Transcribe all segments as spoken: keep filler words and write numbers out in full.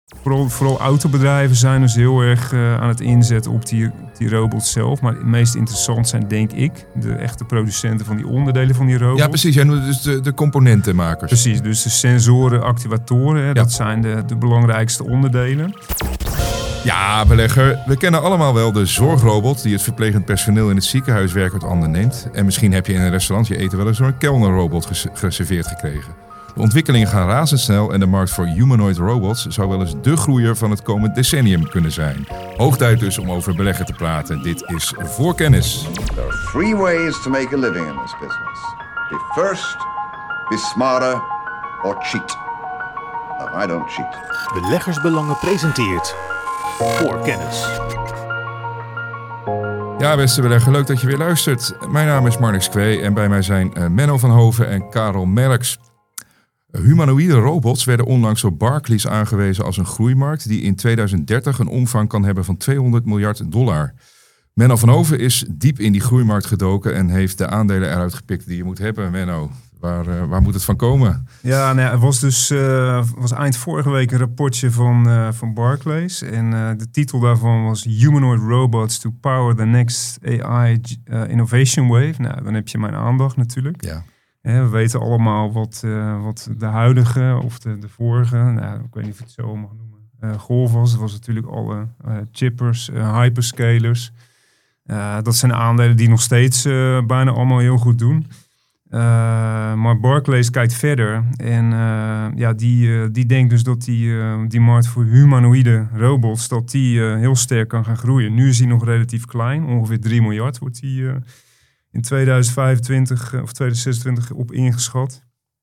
Vooral, vooral autobedrijven zijn dus heel erg uh, aan het inzetten op die, die robots zelf. Maar het meest interessant zijn, denk ik, de echte producenten van die onderdelen van die robots. Ja, precies. Jij noemt dus de, de componentenmakers. Precies, dus de sensoren, actuatoren, hè, ja. Dat zijn de, de belangrijkste onderdelen. Ja, belegger, we kennen allemaal wel de zorgrobot die het verplegend personeel in het ziekenhuis werkend handen neemt. En misschien heb je in een restaurant je eten wel eens door een kelnerrobot ges- geserveerd gekregen. De ontwikkelingen gaan razendsnel en de markt voor humanoid robots zou wel eens de groeier van het komend decennium kunnen zijn. Hoog tijd dus om over beleggen te praten. Dit is Voorkennis. There are three ways to make a living in this business. Be first, be smarter or cheat. No, I don't cheat. Beleggersbelangen presenteert Voorkennis. Ja, beste belegger, leuk dat je weer luistert. Mijn naam is Marnix Kwee en bij mij zijn uh, Menno van Hoven en Karel Merks. Humanoïde robots werden onlangs door Barclays aangewezen als een groeimarkt die in tweeduizend dertig een omvang kan hebben van tweehonderd miljard dollar. Menno van Hoven is diep in die groeimarkt gedoken en heeft de aandelen eruit gepikt die je moet hebben. Menno, waar, uh, waar moet het van komen? Ja, nou ja, er was dus uh, was eind vorige week een rapportje van, uh, van Barclays. En uh, de titel daarvan was Humanoid Robots to Power the Next A I uh, Innovation Wave. Nou, dan heb je mijn aandacht natuurlijk. Ja. Ja, we weten allemaal wat, uh, wat de huidige of de, de vorige, nou, ik weet niet of ik het zo mag noemen, uh, golf was. Dat was natuurlijk alle uh, chippers, uh, hyperscalers. Uh, dat zijn aandelen die nog steeds uh, bijna allemaal heel goed doen. Uh, maar Barclays kijkt verder en uh, ja, die, uh, die denkt dus dat die, uh, die markt voor humanoïde robots, dat die uh, heel sterk kan gaan groeien. Nu is die nog relatief klein, ongeveer drie miljard wordt die uh, in tweeduizend vijfentwintig of tweeduizend zesentwintig op ingeschat.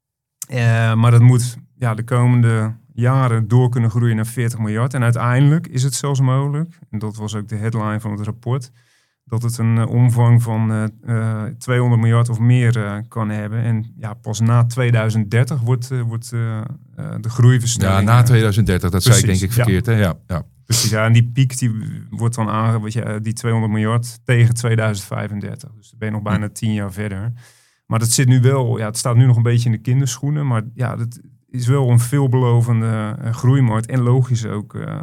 Uh, maar dat moet ja, de komende jaren door kunnen groeien naar veertig miljard. En uiteindelijk is het zelfs mogelijk, en dat was ook de headline van het rapport, dat het een uh, omvang van uh, uh, tweehonderd miljard of meer uh, kan hebben. En ja, pas na tweeduizend dertig wordt, uh, wordt uh, uh, de groeiversnelling. Ja, na tweeduizend dertig, dat Precies, zei ik denk ik verkeerd. Ja. Hè? Ja, ja. Precies, ja, en die piek die wordt dan aangegeven, die tweehonderd miljard tegen tweeduizend vijfendertig. Dus dan ben je nog bijna tien jaar verder. Maar dat zit nu wel, ja, het staat nu nog een beetje in de kinderschoenen. Maar ja, dat is wel een veelbelovende uh, groeimarkt. En logisch ook uh,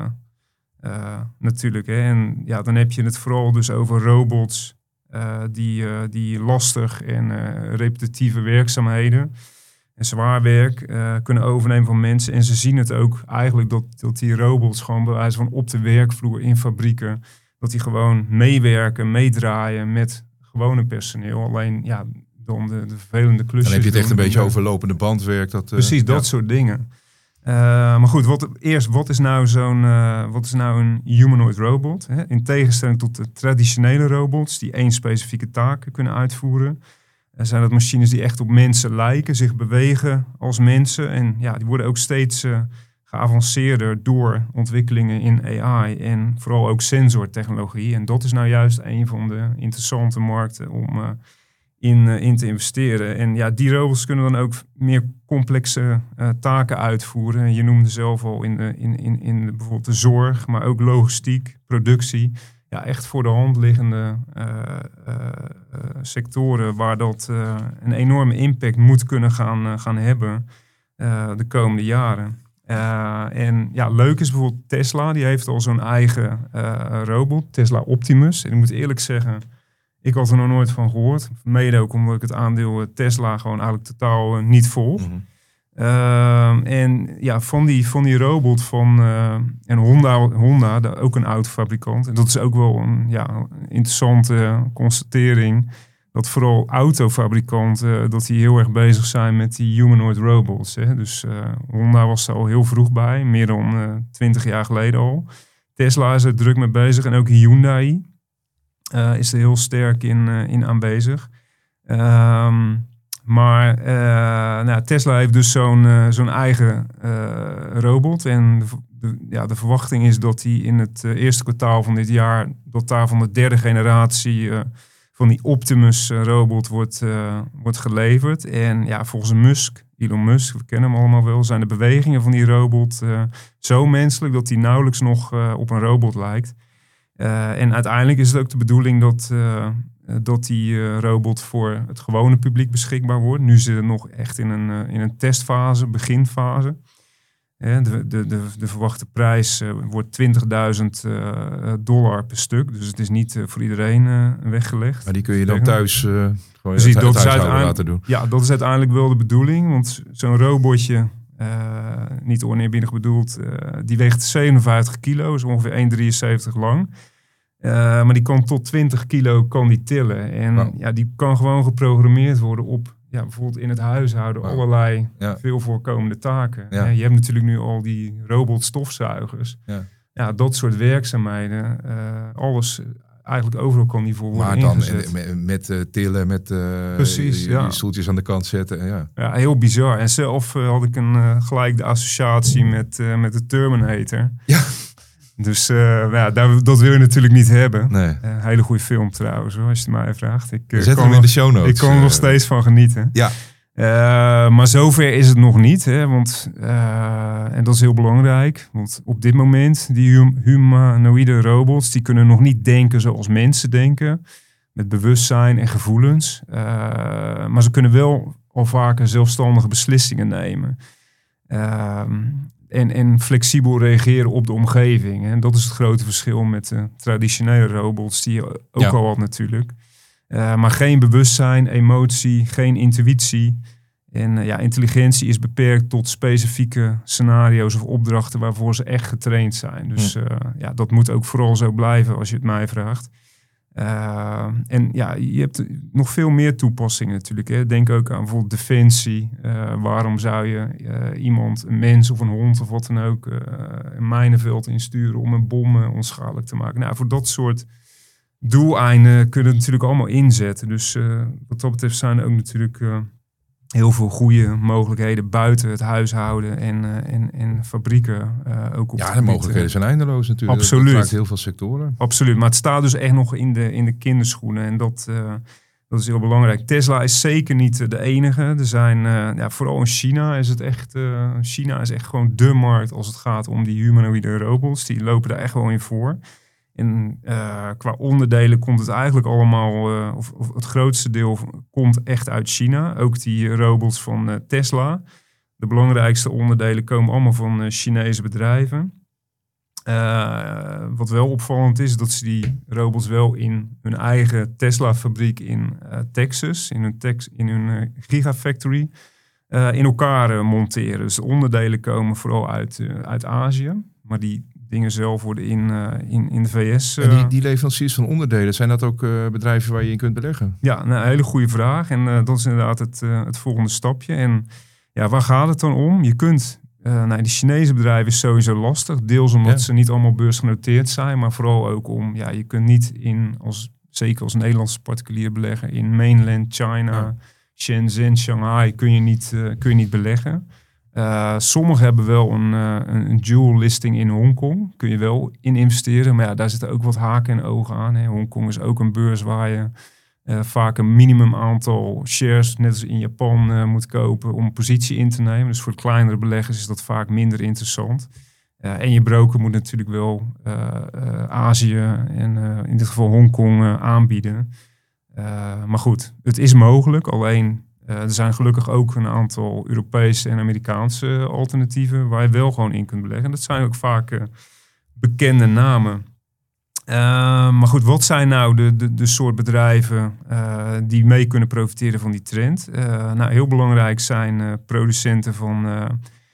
uh, natuurlijk. Hè. En ja, dan heb je het vooral dus over robots uh, die, uh, die lastig en uh, repetitieve werkzaamheden en zwaar werk uh, kunnen overnemen van mensen. En ze zien het ook eigenlijk dat, dat die robots gewoon bij wijze van op de werkvloer in fabrieken, dat die gewoon meewerken, meedraaien met gewone personeel. Alleen ja, dan de, de vervelende klusjes. Dan heb je het echt een doen. beetje over lopende bandwerk. Dat, uh, Precies, dat ja. soort dingen. Uh, maar goed, wat, eerst, wat is nou zo'n, uh, wat is nou een humanoid robot? Hè? In tegenstelling tot de traditionele robots die één specifieke taak kunnen uitvoeren, uh, zijn dat machines die echt op mensen lijken, zich bewegen als mensen. En ja, die worden ook steeds uh, geavanceerder door ontwikkelingen in A I en vooral ook sensortechnologie. En dat is nou juist een van de interessante markten om uh, in, uh, in te investeren. En ja, die robots kunnen dan ook meer complexe uh, taken uitvoeren. Je noemde zelf al in, de, in, in, in de, bijvoorbeeld de zorg, maar ook logistiek, productie. Ja, echt voor de hand liggende uh, uh, uh, sectoren waar dat uh, een enorme impact moet kunnen gaan, uh, gaan hebben uh, de komende jaren. Uh, en ja, leuk is bijvoorbeeld Tesla, die heeft al zo'n eigen uh, robot, Tesla Optimus. En ik moet eerlijk zeggen, ik had er nog nooit van gehoord. Mede ook omdat ik het aandeel Tesla gewoon eigenlijk totaal uh, niet volg. Mm-hmm. Uh, en ja, van die, van die robot van uh, en Honda, Honda, de, ook een autofabrikant. En dat is ook wel een ja, interessante constatering. Dat vooral autofabrikanten, dat die heel erg bezig zijn met die humanoid robots. Hè. Dus uh, Honda was er al heel vroeg bij, meer dan twintig uh, jaar geleden al. Tesla is er druk mee bezig en ook Hyundai uh, is er heel sterk in, uh, in aanwezig. Um, maar uh, nou, Tesla heeft dus zo'n, uh, zo'n eigen uh, robot. En de, de, ja, de verwachting is dat die in het uh, eerste kwartaal van dit jaar, dat daar van de derde generatie Uh, van die Optimus-robot wordt, uh, wordt geleverd. En ja, volgens Musk, Elon Musk, we kennen hem allemaal wel, zijn de bewegingen van die robot uh, zo menselijk dat hij nauwelijks nog uh, op een robot lijkt. Uh, en uiteindelijk is het ook de bedoeling dat, uh, dat die uh, robot voor het gewone publiek beschikbaar wordt. Nu zit het nog echt in een, uh, in een testfase, beginfase. Hè, de, de, de, de verwachte prijs uh, wordt twintigduizend uh, dollar per stuk. Dus het is niet uh, voor iedereen uh, weggelegd. Maar die kun je dan thuis uh, gewoon dus het, dat het huishouden laten doen. Ja, dat is uiteindelijk wel de bedoeling. Want zo'n robotje, uh, niet oneerbiedig bedoeld, uh, die weegt zevenenvijftig kilo. Is ongeveer één komma drieënzeventig lang. Uh, maar die kan tot twintig kilo kan die tillen. En wow. ja, die kan gewoon geprogrammeerd worden op... Ja, bijvoorbeeld in het huishouden, wow. allerlei ja. veel voorkomende taken. Ja. Je hebt natuurlijk nu al die robotstofzuigers. Ja. Ja, dat soort werkzaamheden. Uh, alles, eigenlijk overal kan die voor worden maar dan ingezet. met, met uh, tillen, met uh, Precies, je, ja. je stoeltjes aan de kant zetten. Ja, ja heel bizar. En zelf uh, had ik een, uh, gelijk de associatie met, uh, met de Terminator. Ja. Dus uh, ja, daar, dat wil je natuurlijk niet hebben. Nee. Uh, hele goede film trouwens, hoor, als je het mij vraagt. Ik, uh, Zet hem in de show notes. Ik kan er nog steeds van genieten. Ja. Uh, maar zover is het nog niet. Hè, want, uh, en dat is heel belangrijk. Want op dit moment, die hum- humanoïde robots... die kunnen nog niet denken zoals mensen denken. Met bewustzijn en gevoelens. Uh, maar ze kunnen wel al vaker zelfstandige beslissingen nemen. Uh, En, en flexibel reageren op de omgeving. En dat is het grote verschil met de traditionele robots, die je ook ja. al had natuurlijk. Uh, maar geen bewustzijn, emotie, geen intuïtie. En uh, ja, intelligentie is beperkt tot specifieke scenario's of opdrachten waarvoor ze echt getraind zijn. Dus uh, ja, dat moet ook vooral zo blijven als je het mij vraagt. Uh, en ja, je hebt nog veel meer toepassingen natuurlijk. Hè. Denk ook aan bijvoorbeeld defensie. Uh, waarom zou je uh, iemand, een mens of een hond of wat dan ook, uh, een mijnenveld insturen om een bom uh, onschadelijk te maken? Nou, voor dat soort doeleinden kunnen we natuurlijk allemaal inzetten. Dus uh, wat dat betreft zijn er ook natuurlijk uh, heel veel goede mogelijkheden buiten het huishouden en, uh, en, en fabrieken. Uh, ook op ja, de mogelijkheden zijn eindeloos natuurlijk. Absoluut. Dat raakt heel veel sectoren. Absoluut, maar het staat dus echt nog in de, in de kinderschoenen. En dat, uh, dat is heel belangrijk. Tesla is zeker niet de enige. Er zijn, uh, ja, vooral in China is het echt... Uh, China is echt gewoon dé markt als het gaat om die humanoïde robots. Die lopen daar echt wel in voor. En uh, qua onderdelen komt het eigenlijk allemaal... Uh, of, of het grootste deel komt echt uit China. Ook die robots van uh, Tesla. De belangrijkste onderdelen komen allemaal van uh, Chinese bedrijven. Uh, wat wel opvallend is, dat ze die robots wel in hun eigen Tesla-fabriek in uh, Texas, in hun, tex- in hun uh, gigafactory, uh, in elkaar uh, monteren. Dus de onderdelen komen vooral uit, uh, uit Azië, maar die dingen zelf worden in, uh, in, in de V S... Uh, en die, die leveranciers van onderdelen, zijn dat ook uh, bedrijven waar je in kunt beleggen? Ja, nou, een hele goede vraag. En uh, dat is inderdaad het, uh, het volgende stapje. En ja, waar gaat het dan om? Je kunt... Uh, nou, die Chinese bedrijven is sowieso lastig. Deels omdat ja. ze niet allemaal beursgenoteerd zijn. Maar vooral ook om... Ja, je kunt niet in... Als, zeker als Nederlandse particulier beleggen... in mainland China, ja. Shenzhen, Shanghai... kun je niet, uh, kun je niet beleggen. Uh, sommigen hebben wel een, uh, een, een dual listing in Hongkong. Kun je wel in investeren. Maar ja, daar zitten ook wat haken en ogen aan. Hè. Hongkong is ook een beurs waar je... Uh, vaak een minimum aantal shares, net als in Japan, uh, moet kopen om positie in te nemen. Dus voor kleinere beleggers is dat vaak minder interessant. Uh, en je broker moet natuurlijk wel uh, uh, Azië en uh, in dit geval Hongkong uh, aanbieden. Uh, maar goed, het is mogelijk. Alleen uh, er zijn gelukkig ook een aantal Europese en Amerikaanse alternatieven waar je wel gewoon in kunt beleggen. Dat zijn ook vaak uh, bekende namen. Uh, maar goed, wat zijn nou de, de, de soort bedrijven uh, die mee kunnen profiteren van die trend? Uh, nou, heel belangrijk zijn uh, producenten van, uh,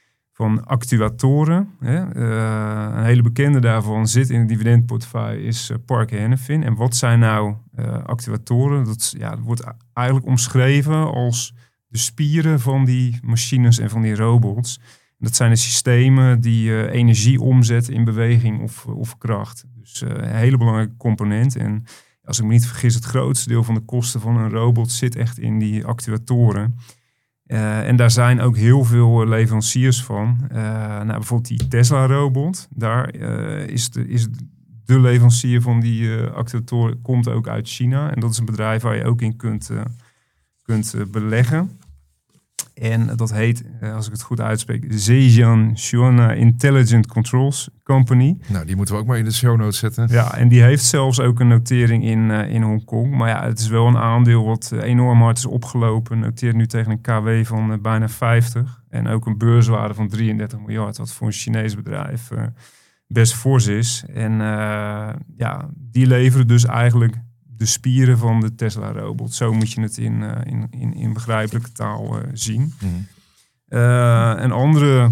van actuatoren. Hè? Uh, een hele bekende daarvan zit in het dividendportefeuille is uh, Parker Hannifin. En wat zijn nou uh, actuatoren? Dat, ja, dat wordt eigenlijk omschreven als de spieren van die machines en van die robots. Dat zijn de systemen die uh, energie omzetten in beweging of, of kracht. Dus uh, een hele belangrijke component. En als ik me niet vergis, het grootste deel van de kosten van een robot zit echt in die actuatoren. Uh, en daar zijn ook heel veel leveranciers van. Uh, nou, bijvoorbeeld die Tesla-robot. Daar uh, is, de, is de leverancier van die uh, actuatoren komt ook uit China. En dat is een bedrijf waar je ook in kunt, uh, kunt uh, beleggen. En dat heet, uh, als ik het goed uitspreek, Zhejiang Shuana Intelligent Controls Company. Nou, die moeten we ook maar in de show notes zetten. Ja, en die heeft zelfs ook een notering in, uh, in Hongkong. Maar ja, het is wel een aandeel wat enorm hard is opgelopen. Noteert nu tegen een K W van uh, bijna vijftig. En ook een beurswaarde van drieëndertig miljard. Wat voor een Chinees bedrijf uh, best fors is. En uh, ja, die leveren dus eigenlijk de spieren van de Tesla-robot. Zo moet je het in, uh, in, in, in begrijpelijke taal uh, zien. Mm-hmm. Uh, een andere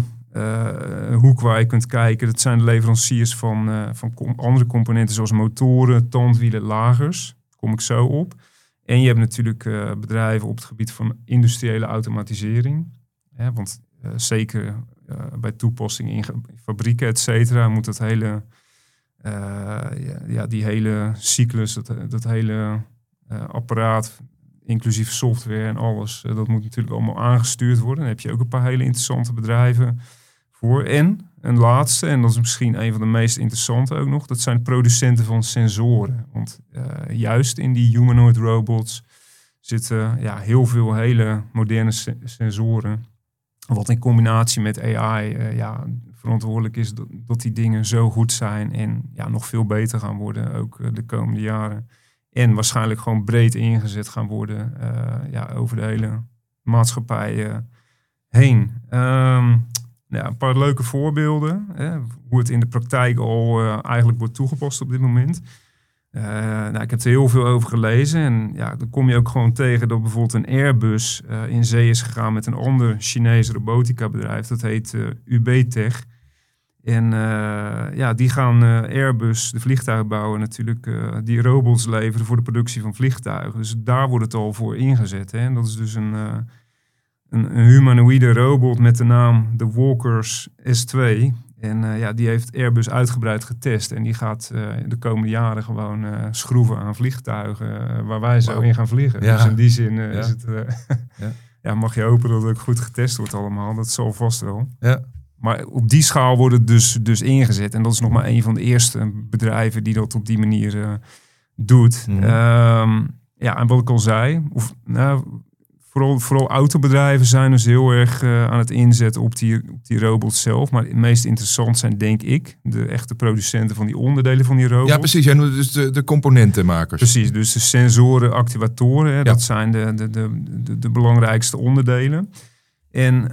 uh, hoek waar je kunt kijken, dat zijn de leveranciers van, uh, van com- andere componenten zoals motoren, tandwielen, lagers. Daar kom ik zo op. En je hebt natuurlijk uh, bedrijven op het gebied van industriële automatisering. Ja, want uh, zeker uh, bij toepassing in, ge- in fabrieken, et cetera, moet dat hele... Uh, ja, ja, die hele cyclus, dat, dat hele uh, apparaat, inclusief software en alles, uh, dat moet natuurlijk allemaal aangestuurd worden. Daar heb je ook een paar hele interessante bedrijven voor. En een laatste, en dat is misschien een van de meest interessante ook nog, dat zijn producenten van sensoren. Want uh, juist in die humanoid robots zitten ja, heel veel hele moderne se- sensoren. Wat in combinatie met A I uh, ja, verantwoordelijk is dat, dat die dingen zo goed zijn en ja, nog veel beter gaan worden ook uh, de komende jaren. En waarschijnlijk gewoon breed ingezet gaan worden uh, ja, over de hele maatschappij uh, heen. Um, ja, een paar leuke voorbeelden. Hè, hoe het in de praktijk al uh, eigenlijk wordt toegepast op dit moment. Uh, nou, ik heb er heel veel over gelezen. En ja, dan kom je ook gewoon tegen dat bijvoorbeeld een Airbus uh, in zee is gegaan met een ander Chinees robotica bedrijf. Dat heet uh, U B Tech. En uh, ja, die gaan uh, Airbus, de vliegtuigbouwer natuurlijk, uh, die robots leveren voor de productie van vliegtuigen. Dus daar wordt het al voor ingezet. Hè? En dat is dus een, uh, een, een humanoïde robot met de naam de Walkers S twee. En uh, ja, die heeft Airbus uitgebreid getest. En die gaat uh, de komende jaren gewoon uh, schroeven aan vliegtuigen uh, waar wij zo wow. in gaan vliegen. Ja. Dus in die zin uh, ja. is het, uh, ja. ja, mag je hopen dat het ook goed getest wordt allemaal. Dat zal vast wel. Ja. Maar op die schaal wordt het dus, dus ingezet. En dat is nog maar een van de eerste bedrijven die dat op die manier uh, doet. Mm. Um, ja, en wat ik al zei, of, nou, vooral, vooral autobedrijven zijn dus heel erg uh, aan het inzetten op die, op die robots zelf. Maar het meest interessant zijn, denk ik, de echte producenten van die onderdelen van die robots. Ja, precies. Jij noemt dus de, de componentenmakers. Precies, dus de sensoren, actuatoren, hè, ja. dat zijn de, de, de, de, de belangrijkste onderdelen. En uh,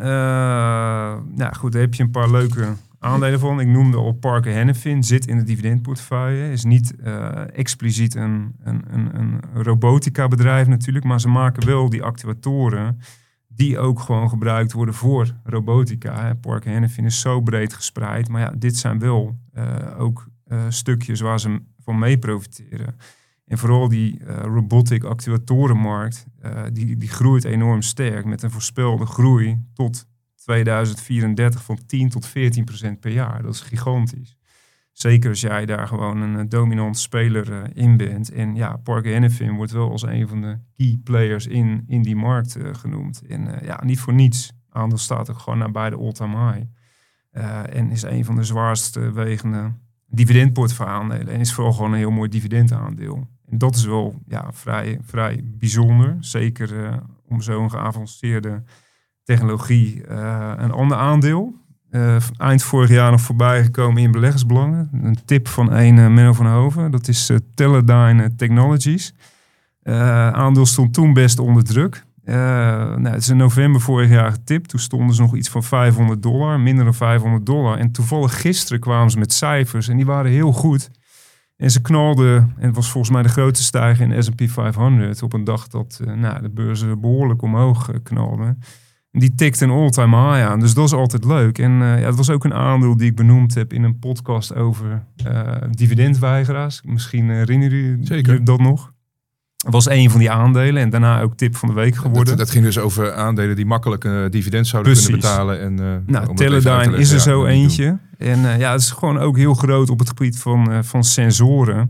nou goed, daar heb je een paar leuke aandelen van. Ik noemde al Parker Hannifin, zit in de dividendportefeuille. Is niet uh, expliciet een, een, een, een robotica bedrijf natuurlijk, maar ze maken wel die actuatoren die ook gewoon gebruikt worden voor robotica. Hè. Parker Hannifin is zo breed gespreid, maar ja, dit zijn wel uh, ook uh, stukjes waar ze van mee profiteren. En vooral die uh, robotic actuatorenmarkt, uh, die, die groeit enorm sterk met een voorspelde groei tot tweeduizend vierendertig van tien tot veertien procent per jaar. Dat is gigantisch. Zeker als jij daar gewoon een uh, dominante speler uh, in bent. En ja, Parker Hannifin wordt wel als een van de key players in, in die markt uh, genoemd. En uh, ja, niet voor niets. Aandeel staat ook gewoon nabij de all-time high. Uh, en is een van de zwaarst uh, wegende dividendportefeuille aandelen. En is vooral gewoon een heel mooi dividendaandeel. En dat is wel ja, vrij, vrij bijzonder. Zeker uh, om zo'n geavanceerde technologie. Uh, een ander aandeel. Uh, eind vorig jaar nog voorbij gekomen in beleggersbelangen. Een tip van een uh, Menno van Hoven. Dat is uh, Teledyne Technologies. Uh, aandeel stond toen best onder druk. Uh, nou, het is in november vorig jaar getipt. Toen stonden ze nog iets van vijfhonderd dollar. Minder dan vijfhonderd dollar. En toevallig gisteren kwamen ze met cijfers. En die waren heel goed. En ze knalden, en het was volgens mij de grootste stijger in de S en P vijfhonderd... op een dag dat uh, nou, de beurzen behoorlijk omhoog uh, knalden. En die tikte een all-time high aan, dus dat is altijd leuk. En uh, ja, het was ook een aandeel die ik benoemd heb in een podcast over uh, dividendweigeraars. Misschien uh, herinneren jullie dat nog? Dat was een van die aandelen en daarna ook tip van de week geworden. Dat, dat ging dus over aandelen die makkelijk uh, dividend zouden Precies. kunnen betalen. En, uh, nou, Teledyne is er ja, zo eentje. En uh, ja, het is gewoon ook heel groot op het gebied van, uh, van sensoren.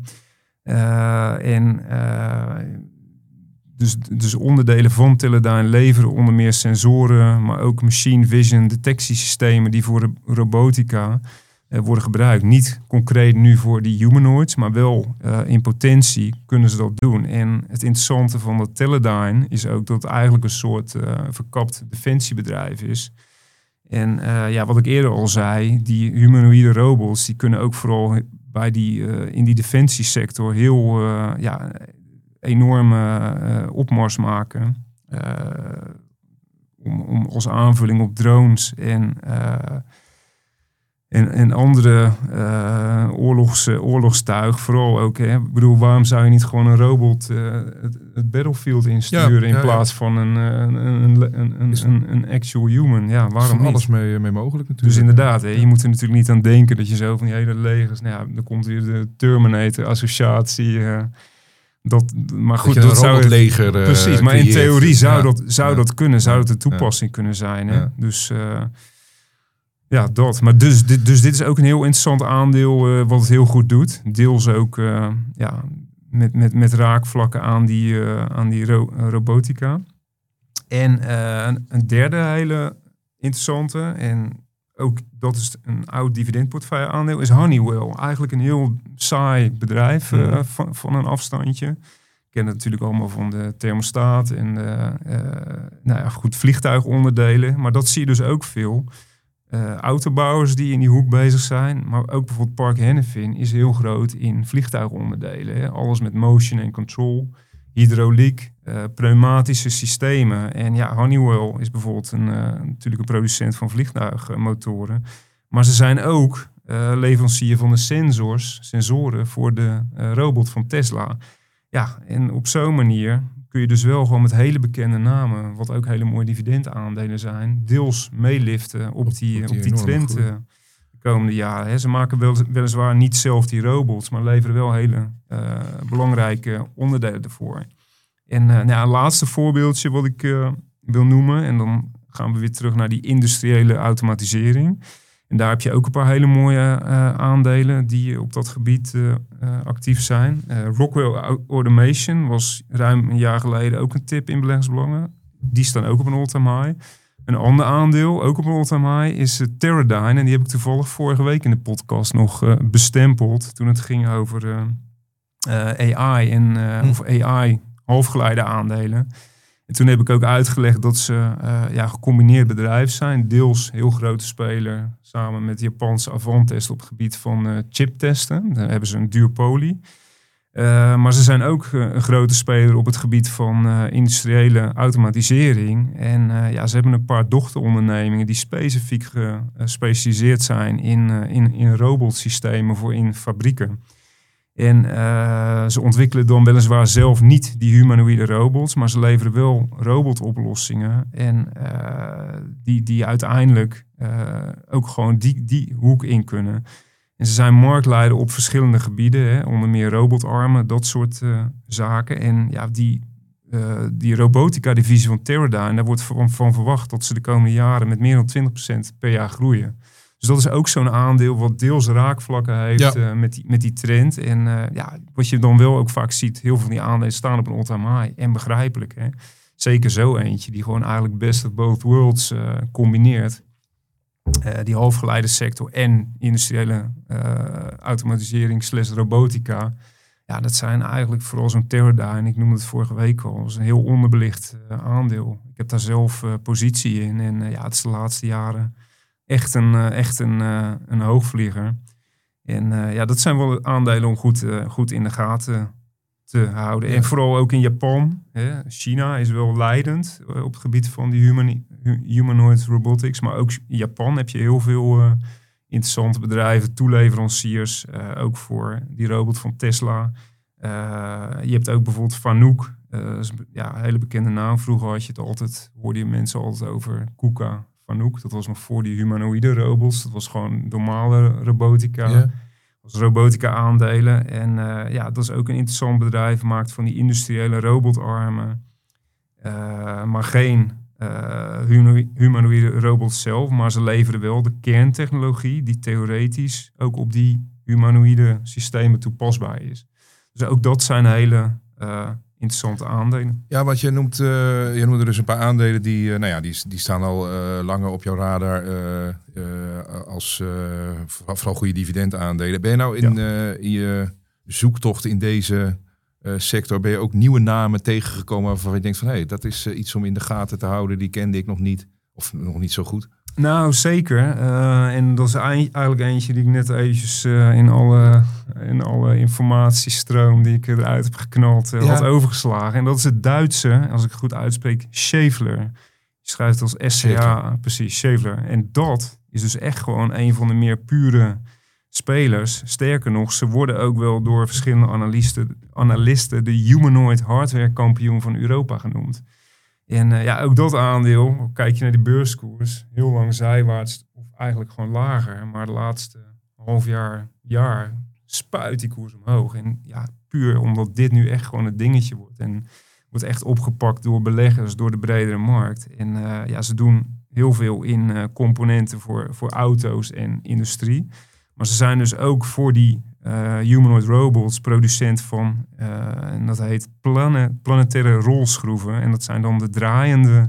Uh, en uh, dus, dus onderdelen van Teledyne leveren onder meer sensoren, maar ook machine vision detectiesystemen die voor de robotica uh, worden gebruikt. Niet concreet nu voor die humanoids, maar wel uh, in potentie kunnen ze dat doen. En het interessante van dat Teledyne is ook dat het eigenlijk een soort uh, verkapt defensiebedrijf is. En uh, ja, wat ik eerder al zei, die humanoïde robots, die kunnen ook vooral bij die, uh, in die defensiesector heel uh, ja, enorme uh, opmars maken. Uh, om, om als aanvulling op drones en, uh, en, en andere uh, oorlogs, oorlogstuig. Vooral ook, hè. Ik bedoel, waarom zou je niet gewoon een robot uh, het, het battlefield insturen ja, in ja, plaats ja. van een, een, een, een, een, een, een actual human? Ja, waarom niet? Alles mee, mee mogelijk natuurlijk. Dus inderdaad, hè, je moet er natuurlijk niet aan denken dat je zo van die hele legers... Nou ja, dan komt weer de Terminator-associatie... Uh, Dat, maar goed, dat, dat zou het leger. Uh, precies, maar in theorie zou, ja. dat, zou ja. dat kunnen, zou ja. dat de toepassing ja. kunnen zijn. Hè? Ja. Dus uh, ja, dat. Maar dus dit, dus dit is ook een heel interessant aandeel uh, wat het heel goed doet. Deels ook uh, ja, met, met, met raakvlakken aan die, uh, aan die ro- robotica. En uh, een, een derde hele interessante en ook dat is een oud dividendportefeuille aandeel, is Honeywell. Eigenlijk een heel saai bedrijf uh, mm. van, van een afstandje. Ik ken het natuurlijk allemaal van de thermostaat en de, uh, nou ja, goed, vliegtuigonderdelen. Maar dat zie je dus ook veel. Uh, autobouwers die in die hoek bezig zijn. Maar ook bijvoorbeeld Park Hannifin is heel groot in vliegtuigonderdelen. Hè. Alles met motion en control. Hydrauliek, uh, pneumatische systemen. En ja, Honeywell is bijvoorbeeld een, uh, natuurlijk een producent van vliegtuigmotoren. Maar ze zijn ook uh, leverancier van de sensors, sensoren voor de uh, robot van Tesla. Ja, en op zo'n manier kun je dus wel gewoon met hele bekende namen, wat ook hele mooie dividendaandelen zijn, deels meeliften op, op die, op die, op die trend uh, de komende jaren. Hè. Ze maken wel, weliswaar niet zelf die robots, maar leveren wel hele uh, belangrijke onderdelen ervoor. En uh, nou ja, een laatste voorbeeldje wat ik uh, wil noemen, en dan gaan we weer terug naar die industriële automatisering. En daar heb je ook een paar hele mooie uh, aandelen die op dat gebied uh, uh, actief zijn. Uh, Rockwell Automation was ruim een jaar geleden ook een tip in beleggingsbelangen. Die staan ook op een all-time high. Een ander aandeel, ook op een all-time high, is uh, Teradyne. En die heb ik toevallig vorige week in de podcast nog uh, bestempeld. Toen het ging over uh, uh, A I en uh, hm. of A I halfgeleide aandelen. En toen heb ik ook uitgelegd dat ze uh, ja, gecombineerd bedrijf zijn. Deels heel grote speler samen met de Japanse Advantest op het gebied van uh, chiptesten. Daar hebben ze een duopolie. Uh, maar ze zijn ook uh, een grote speler op het gebied van uh, industriële automatisering. En uh, ja, ze hebben een paar dochterondernemingen die specifiek gespecialiseerd zijn in, uh, in, in robotsystemen voor in fabrieken. En uh, ze ontwikkelen dan weliswaar zelf niet die humanoïde robots, maar ze leveren wel robotoplossingen. En uh, die, die uiteindelijk uh, ook gewoon die, die hoek in kunnen. En ze zijn marktleider op verschillende gebieden, hè, onder meer robotarmen, dat soort uh, zaken. En ja, die, uh, die robotica-divisie van Teradyne, daar wordt van, van verwacht dat ze de komende jaren met meer dan twintig procent per jaar groeien. Dus dat is ook zo'n aandeel wat deels raakvlakken heeft ja. uh, met, die, met die trend. En uh, ja, wat je dan wel ook vaak ziet, heel veel van die aandelen staan op een all-time high. En begrijpelijk, hè. Zeker zo eentje die gewoon eigenlijk best of both worlds uh, combineert. Uh, die halfgeleide sector en industriële uh, automatisering slash robotica. Ja, dat zijn eigenlijk vooral zo'n Teradyne. Ik noemde het vorige week al. Dat is een heel onderbelicht uh, aandeel. Ik heb daar zelf uh, positie in. En uh, ja, het is de laatste jaren echt een, uh, echt een, uh, een hoogvlieger. En uh, ja, dat zijn wel aandelen om goed, uh, goed in de gaten te houden. Ja. En vooral ook in Japan. Hè. China is wel leidend uh, op het gebied van die humani- humanoid robotics. Maar ook in Japan heb je heel veel uh, interessante bedrijven, toeleveranciers. Uh, ook voor die robot van Tesla. Uh, je hebt ook bijvoorbeeld Fanuc. Uh, dat is ja, een hele bekende naam. Vroeger had je het altijd, hoorde je mensen altijd over KUKA. Fanuc, dat was nog voor die humanoïde robots. Dat was gewoon normale robotica. Ja. Dat was robotica aandelen. En uh, ja, dat is ook een interessant bedrijf. Maakt van die industriële robotarmen. Uh, maar geen uh, humanoïde robots zelf. Maar ze leveren wel de kerntechnologie die theoretisch ook op die humanoïde systemen toepasbaar is. Dus ook dat zijn hele uh, interessante aandelen. Ja, wat je noemt, uh, je noemde dus een paar aandelen die, uh, nou ja, die, die staan al uh, langer op jouw radar uh, uh, als uh, vooral goede dividendaandelen. Ben je nou in, ja. uh, in je zoektocht in deze uh, sector, ben je ook nieuwe namen tegengekomen waarvan je denkt van hé, hey, dat is uh, iets om in de gaten te houden, die kende ik nog niet of nog niet zo goed? Nou, zeker. Uh, en dat is eigenlijk eentje die ik net eventjes uh, in, alle, in alle informatiestroom die ik eruit heb geknald uh, ja. had overgeslagen. En dat is het Duitse, als ik het goed uitspreek, Schaeffler. Je schrijft als S C H, precies, Schaeffler. En dat is dus echt gewoon een van de meer pure spelers. Sterker nog, ze worden ook wel door verschillende analisten, analisten de humanoid hardware kampioen van Europa genoemd. En uh, ja, ook dat aandeel, kijk je naar die beurskoers, heel lang zijwaarts of eigenlijk gewoon lager. Maar de laatste half jaar, jaar spuit die koers omhoog. En ja, puur omdat dit nu echt gewoon het dingetje wordt. En wordt echt opgepakt door beleggers, door de bredere markt. En uh, ja, ze doen heel veel in uh, componenten voor, voor auto's en industrie. Maar ze zijn dus ook voor die uh, humanoid robots producent van, uh, en dat heet planet, planetaire rolschroeven. En dat zijn dan de draaiende,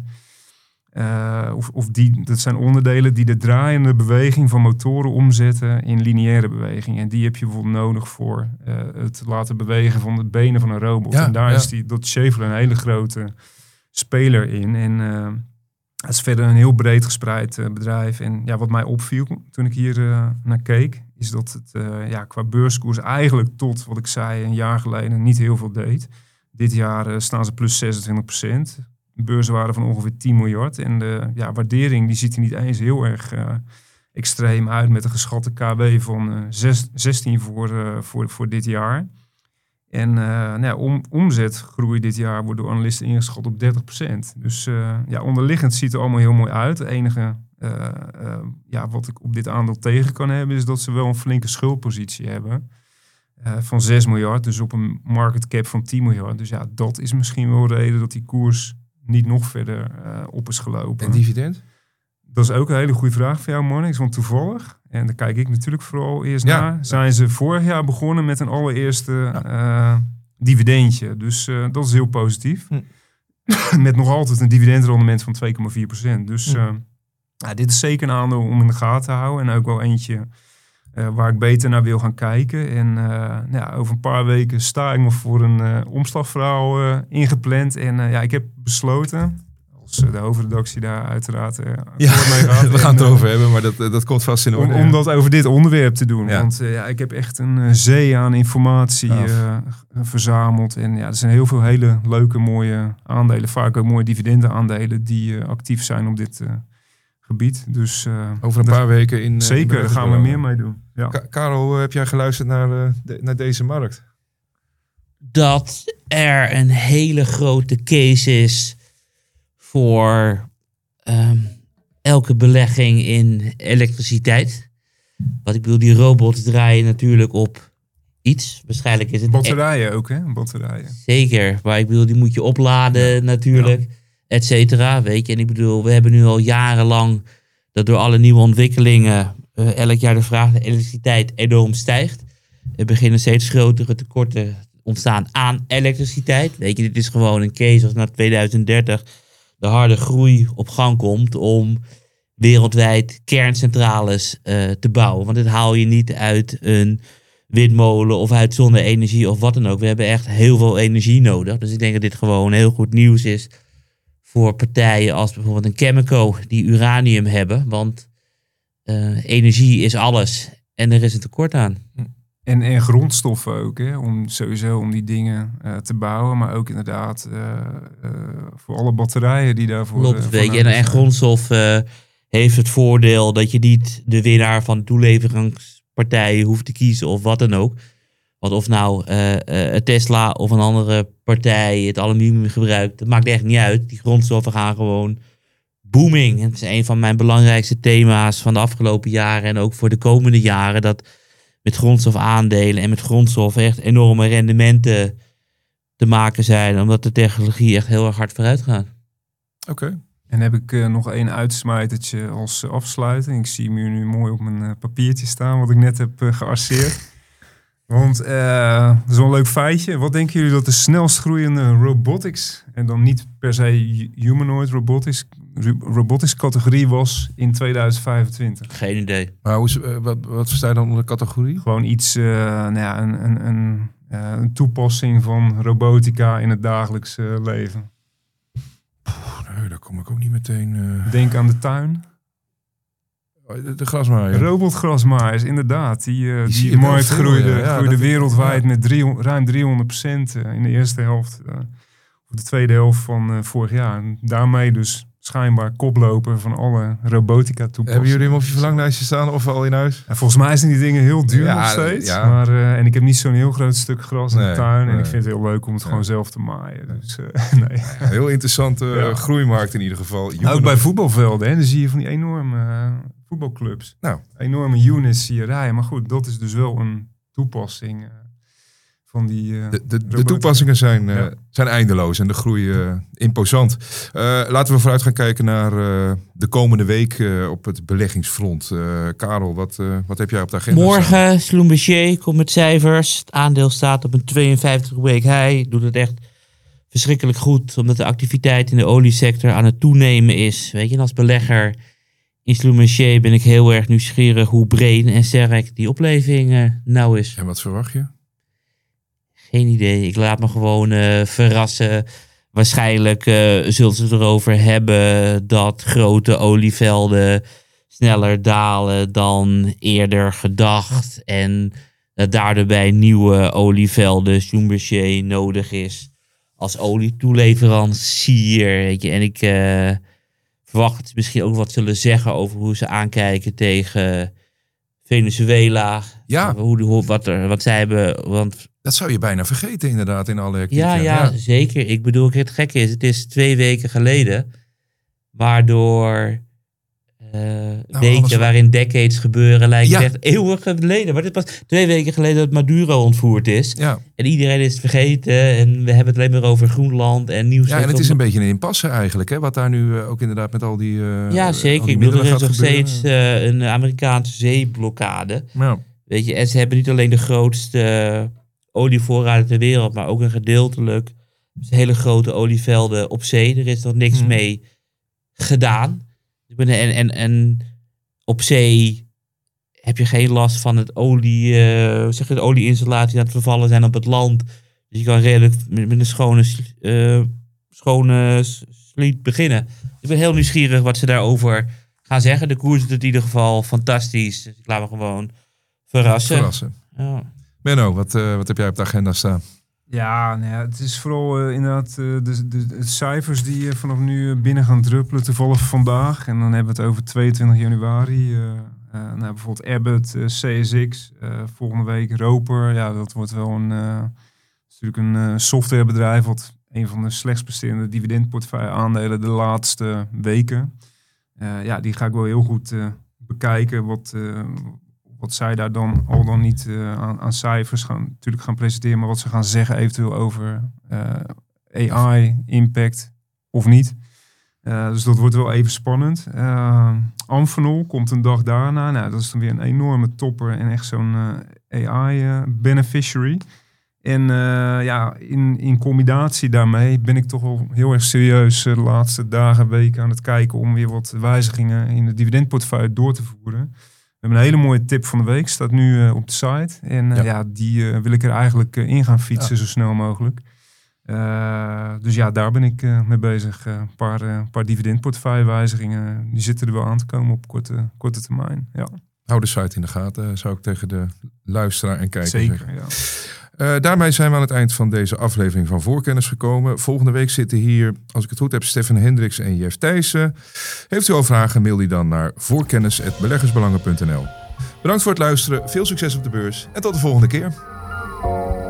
uh, of, of die, dat zijn onderdelen die de draaiende beweging van motoren omzetten in lineaire beweging. En die heb je bijvoorbeeld nodig voor uh, het laten bewegen van de benen van een robot. Ja, en daar ja. is die, dat Schaeffler een hele grote speler in. En uh, het is verder een heel breed gespreid uh, bedrijf. En ja, wat mij opviel toen ik hier uh, naar keek, is dat het uh, ja, qua beurskoers eigenlijk tot, wat ik zei, een jaar geleden niet heel veel deed. Dit jaar uh, staan ze plus zesentwintig procent. De beurswaarde van ongeveer tien miljard. En de ja, waardering die ziet er niet eens heel erg uh, extreem uit met een geschatte K W van uh, zestien voor, uh, voor, voor dit jaar. En uh, nou ja, om, omzetgroei dit jaar wordt door analisten ingeschat op dertig procent. Dus uh, ja, onderliggend ziet er allemaal heel mooi uit. Het enige uh, uh, ja, wat ik op dit aandeel tegen kan hebben, is dat ze wel een flinke schuldpositie hebben. Uh, van zes miljard, dus op een market cap van tien miljard. Dus ja, dat is misschien wel de reden dat die koers niet nog verder uh, op is gelopen. En dividend? Dat is ook een hele goede vraag voor jou, Marnix. Want toevallig, en daar kijk ik natuurlijk vooral eerst ja. naar, zijn ze vorig jaar begonnen met een allereerste ja. uh, dividendje. Dus uh, dat is heel positief. Hm. Met nog altijd een dividendrendement van twee komma vier procent. Dus hm. uh, ja, dit is zeker een aandeel om in de gaten te houden. En ook wel eentje uh, waar ik beter naar wil gaan kijken. En uh, nou ja, over een paar weken sta ik nog voor een uh, omslagverhaal uh, ingepland. En uh, ja, ik heb besloten, als de hoofdredactie daar uiteraard uh, ja, mee gaat. We gaan en, het over uh, hebben, maar dat, dat komt vast in orde. Om, om dat over dit onderwerp te doen. Ja. Want uh, ja, ik heb echt een uh, zee aan informatie uh, verzameld. En ja, er zijn heel veel hele leuke, mooie aandelen. Vaak ook mooie dividendenaandelen die uh, actief zijn op dit uh, gebied. Dus, uh, over een paar weken in... Zeker, daar gaan we meer mee doen. Ja. Ka- Karel, heb jij geluisterd naar, uh, de, naar deze markt? Dat er een hele grote case is voor um, elke belegging in elektriciteit. Wat ik bedoel, die robots draaien natuurlijk op iets. Waarschijnlijk is het... Batterijen ook, hè? Batterijen. Zeker, maar ik bedoel, die moet je opladen ja. natuurlijk, ja. et cetera. Weet je, en ik bedoel, we hebben nu al jarenlang dat door alle nieuwe ontwikkelingen uh, elk jaar de vraag naar elektriciteit enorm stijgt. Er beginnen steeds grotere tekorten ontstaan aan elektriciteit. Weet je, dit is gewoon een case als na tweeduizend dertig de harde groei op gang komt om wereldwijd kerncentrales uh, te bouwen. Want dit haal je niet uit een windmolen of uit zonne-energie of wat dan ook. We hebben echt heel veel energie nodig. Dus ik denk dat dit gewoon heel goed nieuws is voor partijen als bijvoorbeeld een Chemico die uranium hebben. Want uh, energie is alles en er is een tekort aan. En, en grondstoffen ook, hè? Om sowieso om die dingen uh, te bouwen. Maar ook inderdaad uh, uh, voor alle batterijen die daarvoor... Klopt, uh, weet je. En, en grondstof uh, heeft het voordeel dat je niet de winnaar van de toeleveringspartij hoeft te kiezen of wat dan ook. Want of nou uh, uh, Tesla of een andere partij het aluminium gebruikt, dat maakt echt niet uit. Die grondstoffen gaan gewoon booming. Het is een van mijn belangrijkste thema's van de afgelopen jaren en ook voor de komende jaren, dat met grondstofaandelen en met grondstoffen echt enorme rendementen te maken zijn, omdat de technologie echt heel erg hard vooruit gaat. Oké. Okay. En heb ik uh, nog één uitsmijtertje als uh, afsluiting. Ik zie hem nu mooi op mijn uh, papiertje staan, wat ik net heb uh, gearseerd. Want uh, dat is wel een leuk feitje. Wat denken jullie dat de snelst groeiende robotics, en dan niet per se humanoid robotics, robotics categorie was in tweeduizend vijfentwintig? Geen idee. Maar hoe is, uh, wat, wat versta je dan onder categorie? Gewoon iets, uh, nou ja, een, een, een, uh, een toepassing van robotica in het dagelijks uh, leven. Poeh, nee, daar kom ik ook niet meteen... Uh... Denk aan de tuin. De, de grasmaaier. Robotgrasmaaiers, inderdaad. Die, uh, die, die markt groeide, ja, ja, groeide wereldwijd ja. met drie, ruim driehonderd procent in de eerste helft. Uh, of de tweede helft van uh, vorig jaar. En daarmee dus schijnbaar koploper van alle robotica toepassingen. Hebben jullie hem op je verlanglijstje staan of al in huis? Ja, volgens mij zijn die dingen heel duur ja, nog steeds. Ja. Maar, uh, en ik heb niet zo'n heel groot stuk gras in nee, de tuin. En nee. ik vind het heel leuk om het ja. gewoon zelf te maaien. Dus, uh, nee. Ja, heel interessante uh, ja. groeimarkt in ieder geval. Ook bij voetbalvelden. Hè, dan zie je van die enorme uh, voetbalclubs. Nou. Enorme units zie je rijden. Maar goed, dat is dus wel een toepassing uh, van die... Uh, de, de, de toepassingen zijn, uh, ja. zijn eindeloos en de groei uh, imposant. Uh, laten we vooruit gaan kijken naar uh, de komende week uh, op het beleggingsfront. Uh, Karel, wat, uh, wat heb jij op de agenda? Morgen, Schlumberger komt met cijfers. Het aandeel staat op een tweeënvijftig week high. Doet het echt verschrikkelijk goed, omdat de activiteit in de oliesector aan het toenemen is. Weet je, en als belegger in Schlumberger ben ik heel erg nieuwsgierig hoe breed en sterk die opleving uh, nou is. En wat verwacht je? Geen idee. Ik laat me gewoon uh, verrassen. Waarschijnlijk uh, zullen ze erover hebben dat grote olievelden sneller dalen dan eerder gedacht. En dat daardoor bij nieuwe olievelden Schlumberger nodig is als olietoeleverancier. Weet je. En ik uh, verwacht dat ze misschien ook wat zullen zeggen over hoe ze aankijken tegen Venezuela. Ja. Hoe, hoe, wat, er, wat zij hebben... Want dat zou je bijna vergeten inderdaad in alle hectiek. Ja, ja, ja, zeker. Ik bedoel, het gekke is, het is twee weken geleden, waardoor uh, nou, weken alles... waarin decades gebeuren lijkt ja. echt eeuwig geleden. Maar het is pas twee weken geleden dat Maduro ontvoerd is. Ja. En iedereen is het vergeten en we hebben het alleen maar over Groenland en nieuws. Ja, en het is een beetje een impasse eigenlijk, hè, wat daar nu uh, ook inderdaad met al die uh, Ja, zeker. Die ik bedoel, er is nog gebeuren. steeds uh, een Amerikaanse zeeblokkade. Ja. Weet je, en ze hebben niet alleen de grootste Uh, olievoorraden ter wereld, maar ook een gedeeltelijk hele grote olievelden op zee. Er is nog niks hmm. mee gedaan. En, en, en op zee heb je geen last van het olie, uh, zeg je, de olieinstallaties die aan het vervallen zijn op het land. Dus je kan redelijk met, met een schone, uh, schone sliet beginnen. Ik ben heel nieuwsgierig wat ze daarover gaan zeggen. De koers is in ieder geval fantastisch. Dus ik laat me gewoon verrassen. Verrassen. Ja. Menno, wat, uh, wat heb jij op de agenda staan? Ja, nou ja het is vooral uh, inderdaad uh, de, de, de cijfers die uh, vanaf nu binnen gaan druppelen. Toevallig vandaag. En dan hebben we het over tweeëntwintig januari. Uh, uh, nou, bijvoorbeeld Abbott, uh, C S X. Uh, volgende week Roper. Ja, dat wordt wel een, uh, natuurlijk een uh, softwarebedrijf. Wat een van de slechtst presterende dividendportefeuille aandelen de laatste weken. Uh, ja, die ga ik wel heel goed uh, bekijken. Wat... Uh, Wat zij daar dan al dan niet uh, aan, aan cijfers gaan, natuurlijk gaan presenteren, maar wat ze gaan zeggen eventueel over uh, A I, impact of niet. Uh, dus dat wordt wel even spannend. Uh, Amphenol komt een dag daarna. Nou, dat is dan weer een enorme topper en echt zo'n uh, A I uh, beneficiary. En uh, ja, in, in combinatie daarmee ben ik toch wel heel erg serieus uh, de laatste dagen, weken aan het kijken om weer wat wijzigingen in de dividendportefeuille door te voeren. We hebben een hele mooie tip van de week, staat nu uh, op de site. En uh, ja. ja, die uh, wil ik er eigenlijk uh, in gaan fietsen ja. zo snel mogelijk. Uh, dus ja, daar ben ik uh, mee bezig. Een uh, paar, uh, paar dividendportefeuillewijzigingen, die zitten er wel aan te komen op korte, korte termijn. Ja. Hou de site in de gaten, zou ik tegen de luisteraar en kijker Zeker, zeggen. Ja. Uh, daarmee zijn we aan het eind van deze aflevering van Voorkennis gekomen. Volgende week zitten hier, als ik het goed heb, Stefan Hendricks en Jeff Thijssen. Heeft u al vragen, mail die dan naar voorkennis apenstaartje beleggersbelangen punt n l. Bedankt voor het luisteren, veel succes op de beurs en tot de volgende keer.